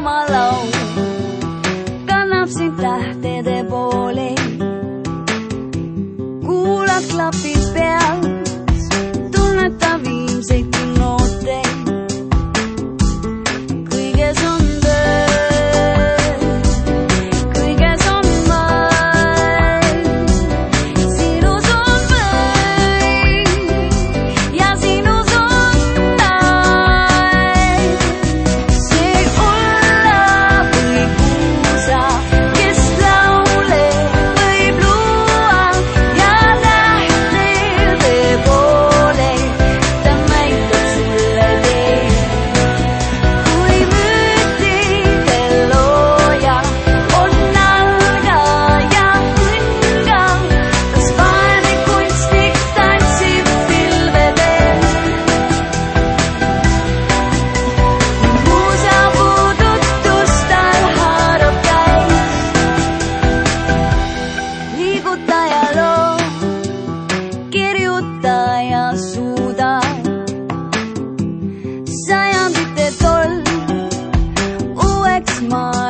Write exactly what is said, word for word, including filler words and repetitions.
oma laul kannab sind tähtede poole. Kuulad klapid peal, tunneta viimseid noote. Kõiges on tõe, kõiges on mõel. Sinus on võim ja sinus on näel. See olla või kuusa, kes laule võib luua ja tähtede poole ta näitab sulle tee. Kui müütide looja on nalga ja õnga, kas vaene kunstnik tantsib pilvedel. Muusa puudutus tal haarab käis, liigutaja loo, kirjutaja suudab sajandite toll uueks maa